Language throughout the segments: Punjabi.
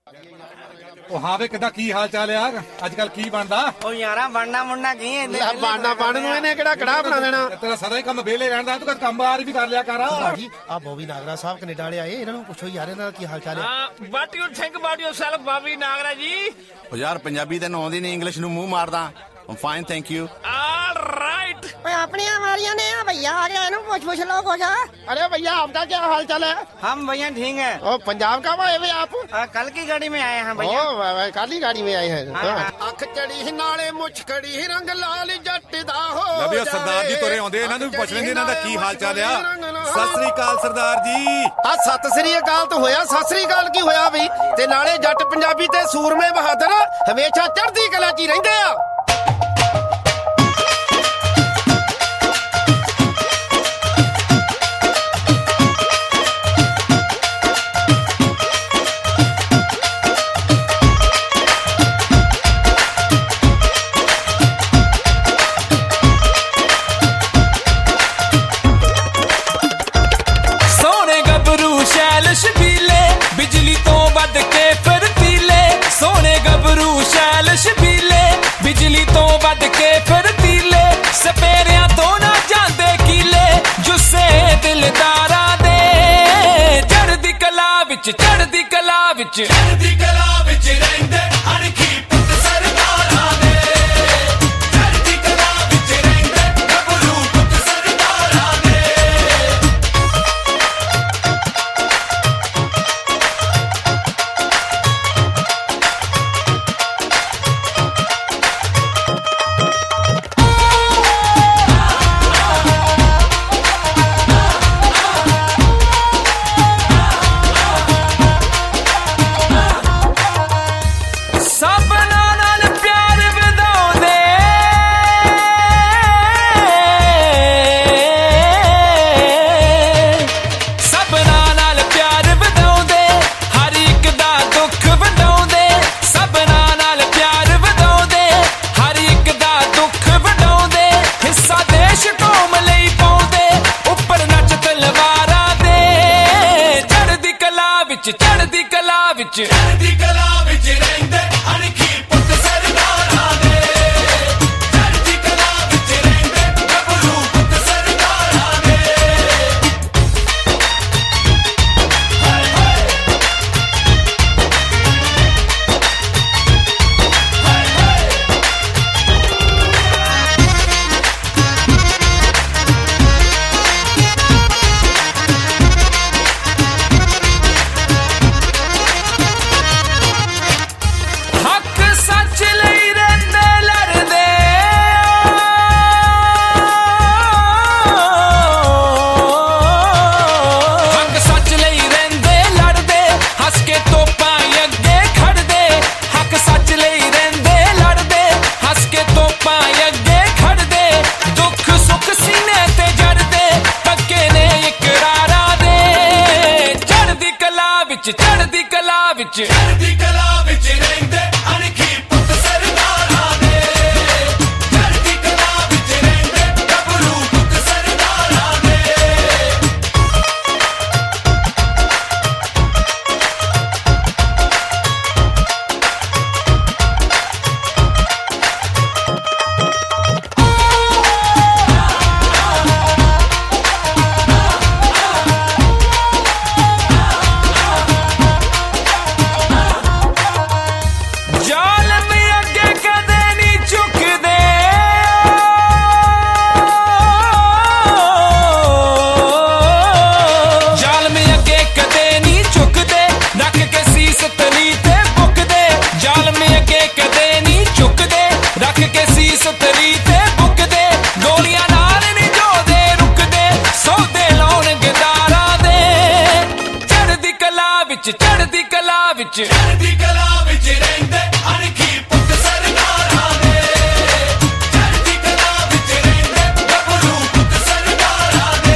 ਉਹ ਹਾਂ ਵੇ ਕਿੱਦਾਂ ਕੀ ਹਾਲ ਚਾਲ ਆ ਅੱਜ ਕੱਲ ਕੀ ਬਣਦਾ ਉਹ ਯਾਰਾ ਬਣਨਾ ਮੁੰਨਾ ਕੀ ਹੈ ਬਾਣਾ ਬਣ ਨੂੰ ਇਹਨੇ ਕਿਹੜਾ ਕੜਾ ਬਣਾ ਦੇਣਾ ਤੇਰਾ ਸਦਾ ਹੀ ਕੰਮ ਵਿਹਲੇ ਰਹਿੰਦਾ ਤੂੰ ਕਦ ਕੰਮ ਬਾਹਰ ਵੀ ਕਰ ਲਿਆ ਕਰ ਭਾਜੀ ਆ ਬੋਬੀ ਨਾਗਰਾ ਸਾਹਿਬ ਕੈਨੇਡਾ ਵਾਲੇ ਆਏ ਇਹਨਾਂ ਨੂੰ ਪੁੱਛੋ ਯਾਰ ਇਹਨਾਂ ਦਾ ਕੀ ਹਾਲ ਚਾਲ ਹੈ what you think about yourself Bobby Nagra ji ਉਹ ਯਾਰ ਪੰਜਾਬੀ ਤੇ ਆਉਂਦੀ ਨਹੀਂ ਇੰਗਲਿਸ਼ ਨੂੰ ਮੂੰਹ ਮਾਰਦਾ I'm fine, thank you. All right. ਓਏ ਆਪਣੀਆਂ ਮਾਰੀਆਂ ਨੇ ਆ ਭਈਆ ਆ ਗਿਆ ਇਹਨੂੰ ਪੁੱਛ ਲੋ ਕੁਛ अरे भैया आपका क्या हाल चाल है हम भैया ठीक है ओ पंजाब का आए हुए आप कल की गाड़ी में आए हैं भैया ओ काली गाड़ी में आए हैं ਅੱਖ ਚੜੀ ਨਾਲੇ ਮੁੱਛ ਖੜੀ ਰੰਗ ਲਾਲ ਜੱਟ ਦਾ ਹੋ ਲਵਿਓ ਸਰਦਾਰ ਜੀ ਤੁਰੇ ਆਉਂਦੇ ਇਹਨਾਂ ਨੂੰ ਵੀ ਪੁੱਛ ਲੈਂਦੇ ਇਹਨਾਂ ਦਾ ਕੀ ਹਾਲ ਚਾਲ ਆ ਸਤਿ ਸ੍ਰੀ ਅਕਾਲ ਸਰਦਾਰ ਜੀ ਆ ਸਤਿ ਸ੍ਰੀ ਅਕਾਲ ਤਾਂ ਹੋਇਆ ਸਤਿ ਸ੍ਰੀ ਅਕਾਲ ਕੀ ਹੋਇਆ ਬਈ ਤੇ ਨਾਲੇ ਜੱਟ ਪੰਜਾਬੀ ਤੇ ਸੂਰਮੇ ਬਹਾਦਰ ਹਮੇਸ਼ਾ ਚੜ੍ਹਦੀ ਕਲਾ 'ਚ ਹੀ ਰਹਿੰਦੇ ਆ ਬਿਜਲੀ ਤੋਂ ਵੱਧ ਕੇ ਫਰਤੀਲੇ ਸੋਹਣੇ ਗੱਭਰੂ ਸ਼ੈਲ ਛਬੀਲੇ ਬਿਜਲੀ ਤੋਂ ਵੱਧ ਕੇ ਫਰਤੀਲੇ ਸਪੇਰਿਆਂ ਤੋਂ ਨਾ ਜਾਂਦੇ ਕੀਲੇ ਜੁੱਸੇ ਦਿਲਦਾਰਾਂ ਦੇ ਚੜ੍ਹਦੀ ਕਲਾ ਵਿੱਚ ਚੜ੍ਹਦੀ ਕਲਾ ਵਿੱਚ ਚੜ੍ਹਦੀ ਕਲਾ ਵਿੱਚ ਰਹਿੰਦੇ ਅਣਖੀ ਪੁੱਤ ਸਰਦਾਰਾਂ ਦੇ ਚੜ੍ਹਦੀ ਕਲਾ ਵਿੱਚ ਰਹਿੰਦੇ ਗੱਭਰੂ ਪੁੱਤ ਸਰਦਾਰਾਂ ਦੇ ਚੜ੍ਹਦੀ ਕਲਾ ਵਿੱਚ ਚੜ੍ਹਦੀ ਕਲਾ ਵਿੱਚ ਰਹਿੰਦੇ ਅਣਖੀ ਪੁੱਤ ਸਰਦਾਰਾਂ ਦੇ ਚੜ੍ਹਦੀ ਕਲਾ ਵਿੱਚ ਰਹਿੰਦੇ ਗੱਭਰੂ ਪੁੱਤ ਸਰਦਾਰਾਂ ਦੇ ਚੜ੍ਹਦੀ ਕਲਾ ਵਿੱਚ ਚੜ੍ਹਦੀ ਕਲਾ ਵਿੱਚ ਰਹਿੰਦੇ ਅਣਖੀ ਪੁੱਤ ਸਰਦਾਰਾਂ ਦੇ ਚੜ੍ਹਦੀ ਕਲਾ ਵਿੱਚ ਰਹਿੰਦੇ ਗੱਭਰੂ ਪੁੱਤ ਸਰਦਾਰਾਂ ਦੇ ਚੜ੍ਹਦੀ ਕਲਾ ਵਿੱਚ ਚੜ੍ਹਦੀ ਕਲਾ ਵਿੱਚ ਰਹਿੰਦੇ ਅਣਖੀ ਪੁੱਤ ਸਰਦਾਰਾਂ ਦੇ ਚੜ੍ਹਦੀ ਕਲਾ ਵਿੱਚ ਰਹਿੰਦੇ ਗੱਭਰੂ ਪੁੱਤ ਸਰਦਾਰਾਂ ਦੇ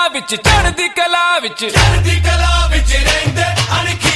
ਵਿੱਚ ਚੜ੍ਹਦੀ ਕਲਾ ਵਿੱਚ ਰਹਿੰਦੇ ਅਣਖ